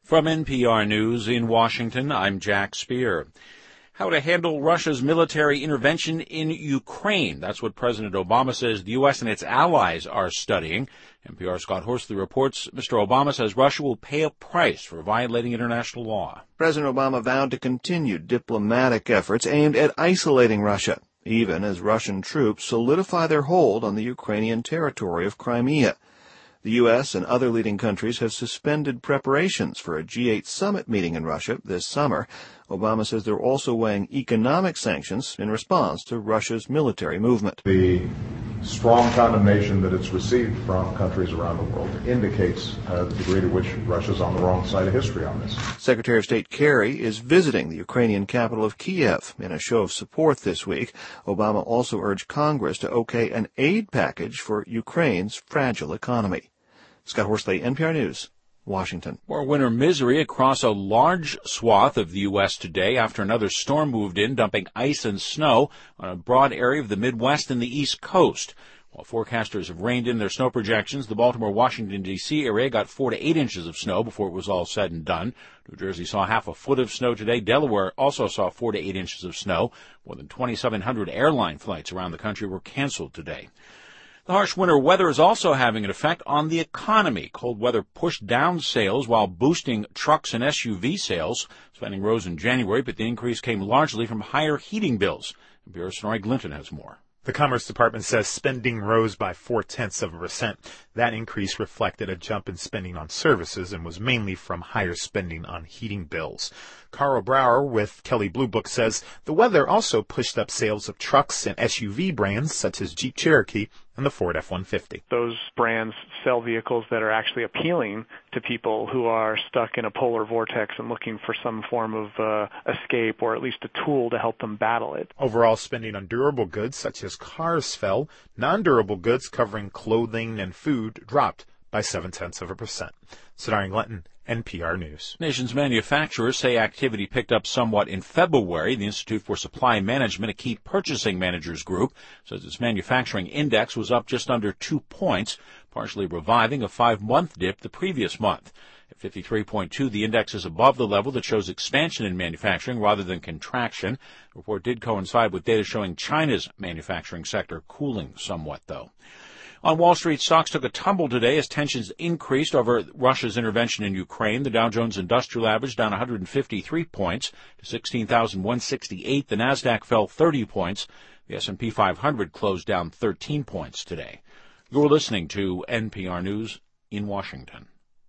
From NPR News in Washington, I'm Jack Speer. How to handle Russia's military intervention in Ukraine. That's what President Obama says the U.S. and its allies are studying. NPR's Scott Horsley reports Mr. Obama says Russia will pay a price for violating international law. President Obama vowed to continue diplomatic efforts aimed at isolating Russia, even as Russian troops solidify their hold on the Ukrainian territory of Crimea. The U.S. and other leading countries have suspended preparations for a G8 summit meeting in Russia this summer. Obama says they're also weighing economic sanctions in response to Russia's military movement. The strong condemnation that it's received from countries around the world indicates the degree to which Russia's on the wrong side of history on this. Secretary of State Kerry is visiting the Ukrainian capital of Kiev in a show of support this week. Obama also urged Congress to okay an aid package for Ukraine's fragile economy. Scott Horsley, NPR News, Washington. More winter misery across a large swath of the U.S. today after another storm moved in, dumping ice and snow on a broad area of the Midwest and the East Coast. While forecasters have reined in their snow projections, the Baltimore-Washington, D.C. area got 4 to 8 inches of snow before it was all said and done. New Jersey saw half a foot of snow today. Delaware also saw 4 to 8 inches of snow. More than 2,700 airline flights around the country were canceled today. The harsh winter weather is also having an effect on the economy. Cold weather pushed down sales while boosting trucks and SUV sales. Spending rose in January, but the increase came largely from higher heating bills. NPR's Sonori Glinton has more. The Commerce Department says spending rose by 0.4%. That increase reflected a jump in spending on services and was mainly from higher spending on heating bills. Carl Brower with Kelley Blue Book says the weather also pushed up sales of trucks and SUV brands such as Jeep Cherokee and the Ford F-150. Those brands sell vehicles that are actually appealing to people who are stuck in a polar vortex and looking for some form of escape or at least a tool to help them battle it. Overall spending on durable goods such as cars fell. Non-durable goods covering clothing and food dropped by 0.7%. Sonori Glinton, NPR News. Nation's manufacturers say activity picked up somewhat in February. The Institute for Supply Management, a key purchasing managers group, says its manufacturing index was up just under 2 points, partially reviving a 5-month dip the previous month. At 53.2, the index is above the level that shows expansion in manufacturing rather than contraction. The report did coincide with data showing China's manufacturing sector cooling somewhat, though. On Wall Street, stocks took a tumble today as tensions increased over Russia's intervention in Ukraine. The Dow Jones Industrial Average down 153 points to 16,168. The Nasdaq fell 30 points. The S&P 500 closed down 13 points today. You're listening to NPR News in Washington.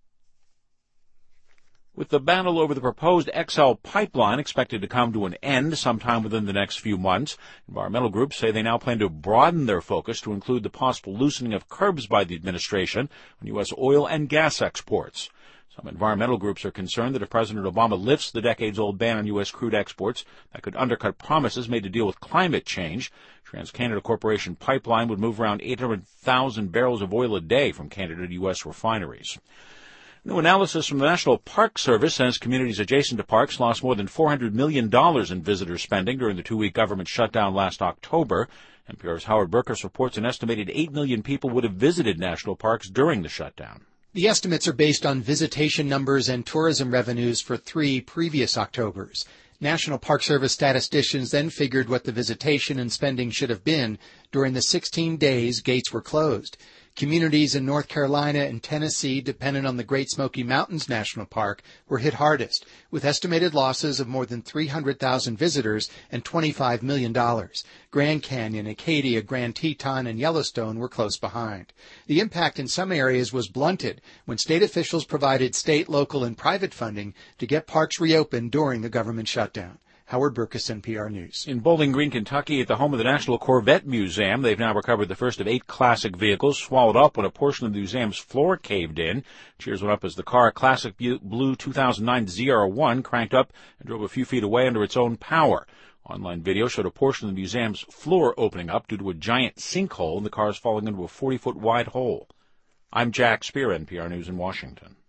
With the battle over the proposed XL pipeline expected to come to an end sometime within the next few months, environmental groups say they now plan to broaden their focus to include the possible loosening of curbs by the administration on U.S. oil and gas exports. Some environmental groups are concerned that if President Obama lifts the decades-old ban on U.S. crude exports, that could undercut promises made to deal with climate change. TransCanada Corporation pipeline would move around 800,000 barrels of oil a day from Canada to U.S. refineries. New analysis from the National Park Service says communities adjacent to parks lost more than $400 million in visitor spending during the 2-week government shutdown last October. NPR's Howard Burkus reports an estimated 8 million people would have visited national parks during the shutdown. The estimates are based on visitation numbers and tourism revenues for 3 previous Octobers. National Park Service statisticians then figured what the visitation and spending should have been during the 16 days gates were closed. Communities in North Carolina and Tennessee, dependent on the Great Smoky Mountains National Park, were hit hardest, with estimated losses of more than 300,000 visitors and $25 million. Grand Canyon, Acadia, Grand Teton, and Yellowstone were close behind. The impact in some areas was blunted when state officials provided state, local, and private funding to get parks reopened during the government shutdown. Howard Burkus, NPR News. In Bowling Green, Kentucky, at the home of the National Corvette Museum, they've now recovered the first of 8 classic vehicles swallowed up when a portion of the museum's floor caved in. Cheers went up as the car, Classic Blue 2009 ZR1, cranked up and drove a few feet away under its own power. Online video showed a portion of the museum's floor opening up due to a giant sinkhole and the cars falling into a 40-foot wide hole. I'm Jack Speer, NPR News in Washington.